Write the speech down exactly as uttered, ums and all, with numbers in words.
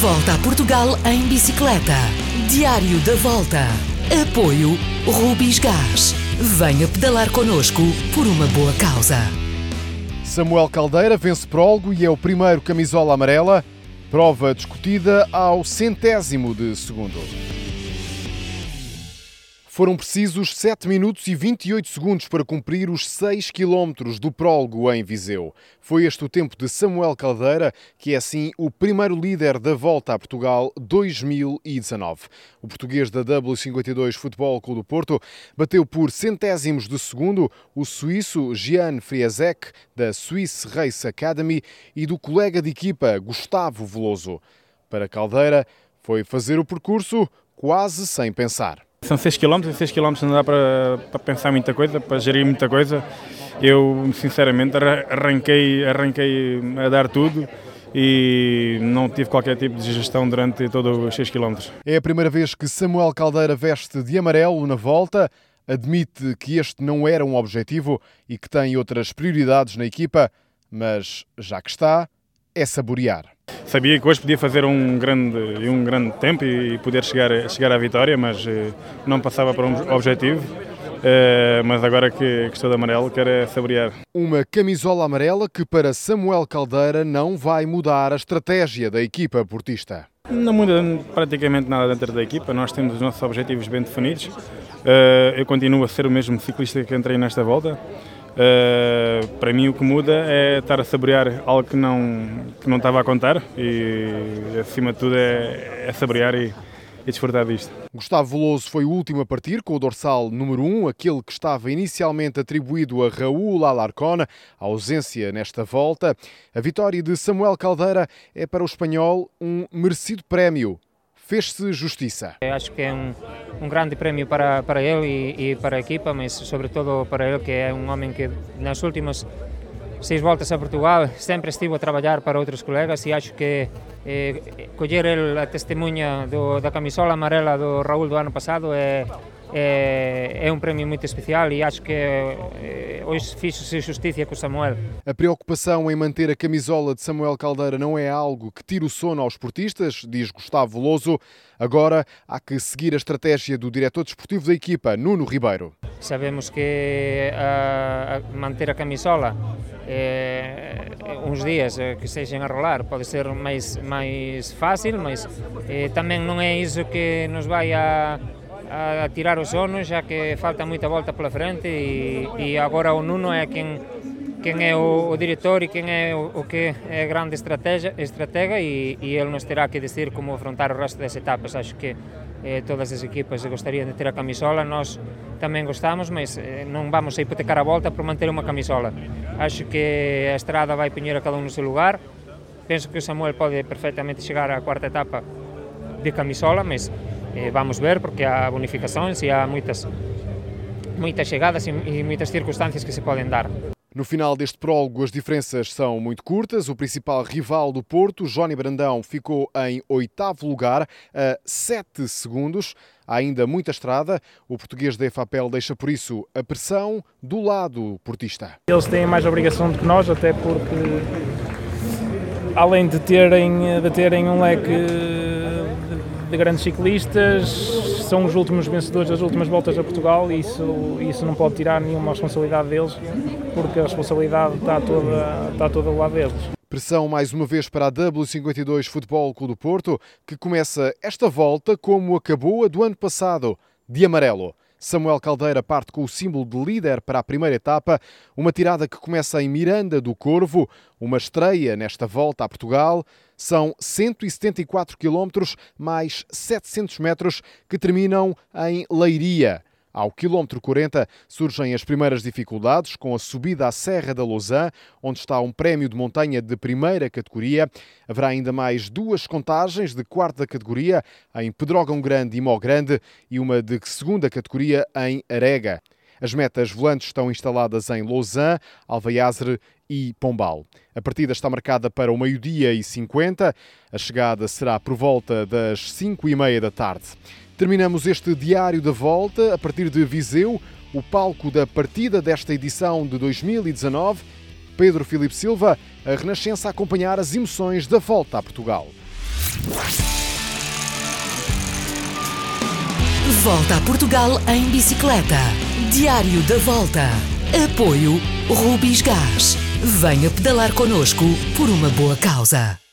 volta a Portugal em bicicleta. Diário da Volta. Apoio Rubis Gás. Venha pedalar connosco por uma boa causa. Samuel Caldeira vence prólogo e é o primeiro camisola amarela. Prova discutida ao centésimo de segundo. Foram precisos sete minutos e vinte e oito segundos para cumprir os seis quilómetros do prólogo em Viseu. Foi este o tempo de Samuel Caldeira, que é assim o primeiro líder da Volta a Portugal dois mil e dezanove. O português da W cinquenta e dois Futebol Clube do Porto bateu por centésimos de segundo o suíço Jan Friesek, da Swiss Race Academy, e do colega de equipa Gustavo Veloso. Para Caldeira, foi fazer o percurso quase sem pensar. São seis quilómetros, e seis quilómetros não dá para, para pensar muita coisa, para gerir muita coisa. Eu, sinceramente, arranquei, arranquei a dar tudo e não tive qualquer tipo de gestão durante todos os seis quilómetros. É a primeira vez que Samuel Caldeira veste de amarelo na volta. Admite que este não era um objetivo e que tem outras prioridades na equipa, mas já que está, é saborear. Sabia que hoje podia fazer um grande, um grande tempo e poder chegar, chegar à vitória, mas não passava para um objetivo. Mas agora que, que estou de amarelo, quero saborear. Uma camisola amarela que para Samuel Caldeira não vai mudar a estratégia da equipa portista. Não muda praticamente nada dentro da equipa, nós temos os nossos objetivos bem definidos. Eu continuo a ser o mesmo ciclista que entrei nesta volta. Uh, para mim o que muda é estar a saborear algo que não, que não estava a contar e acima de tudo é, é saborear e, e desfrutar disto. Gustavo Veloso foi o último a partir com o dorsal número um, aquele que estava inicialmente atribuído a Raul Alarcón, a ausência nesta volta. A vitória de Samuel Caldeira é para o espanhol um merecido prémio. Fez-se justiça. Eu acho que é um, um grande prémio para, para ele e, e para a equipa, mas sobretudo para ele, que é um homem que nas últimas seis voltas a Portugal sempre estive a trabalhar para outros colegas e acho que eh, colher ele a testemunha do, da camisola amarela do Raul do ano passado é, é, é um prémio muito especial e acho que eh, hoje fiz-se justiça com o Samuel. A preocupação em manter a camisola de Samuel Caldeira não é algo que tire o sono aos esportistas, diz Gustavo Veloso. Agora há que seguir a estratégia do diretor desportivo da equipa, Nuno Ribeiro. Sabemos que a, a manter a camisola eh, uns dias que sejam a rolar pode ser mais, mais fácil, mas eh, também não é isso que nos vai a a tirar o sono, já que falta muita volta pela frente e, e agora o Nuno é quem, quem é o, o diretor e quem é o, o que é a grande estratégia, estratega e, e ele nos terá que decidir como afrontar o resto das etapas. Acho que eh, todas as equipas gostariam de ter a camisola, nós também gostamos, mas eh, não vamos a hipotecar a volta por manter uma camisola. Acho que a estrada vai punir a cada um no seu lugar. Penso que o Samuel pode perfeitamente chegar à quarta etapa de camisola, mas vamos ver, porque há bonificações e há muitas, muitas chegadas e muitas circunstâncias que se podem dar. No final deste prólogo as diferenças são muito curtas. O principal rival do Porto, Johnny Brandão, ficou em oitavo lugar a sete segundos. Há ainda muita estrada. O português da EFAPEL deixa por isso a pressão do lado portista. Eles têm mais obrigação do que nós, até porque além de terem, de terem um leque de grandes ciclistas, são os últimos vencedores das últimas voltas a Portugal e isso, isso não pode tirar nenhuma responsabilidade deles, porque a responsabilidade está toda, está toda do lado deles. Pressão mais uma vez para a W cinquenta e dois Futebol Clube do Porto, que começa esta volta como acabou a do ano passado, de amarelo. Samuel Caldeira parte com o símbolo de líder para a primeira etapa, uma tirada que começa em Miranda do Corvo, uma estreia nesta volta a Portugal. São cento e setenta e quatro quilómetros mais setecentos metros que terminam em Leiria. Ao quilómetro quarenta surgem as primeiras dificuldades com a subida à Serra da Lousã, onde está um prémio de montanha de primeira categoria. Haverá ainda mais duas contagens de quarta categoria em Pedrógão Grande e Mó Grande e uma de segunda categoria em Arega. As metas volantes estão instaladas em Lousã, Alvaiázere e Pombal. A partida está marcada para o meio-dia e cinquenta. A chegada será por volta das cinco e meia da tarde. Terminamos este Diário da Volta a partir de Viseu, o palco da partida desta edição de dois mil e dezanove. Pedro Filipe Silva, a Renascença a acompanhar as emoções da Volta a Portugal. Volta a Portugal em bicicleta. Diário da Volta. Apoio Rubis Gás. Venha pedalar connosco por uma boa causa.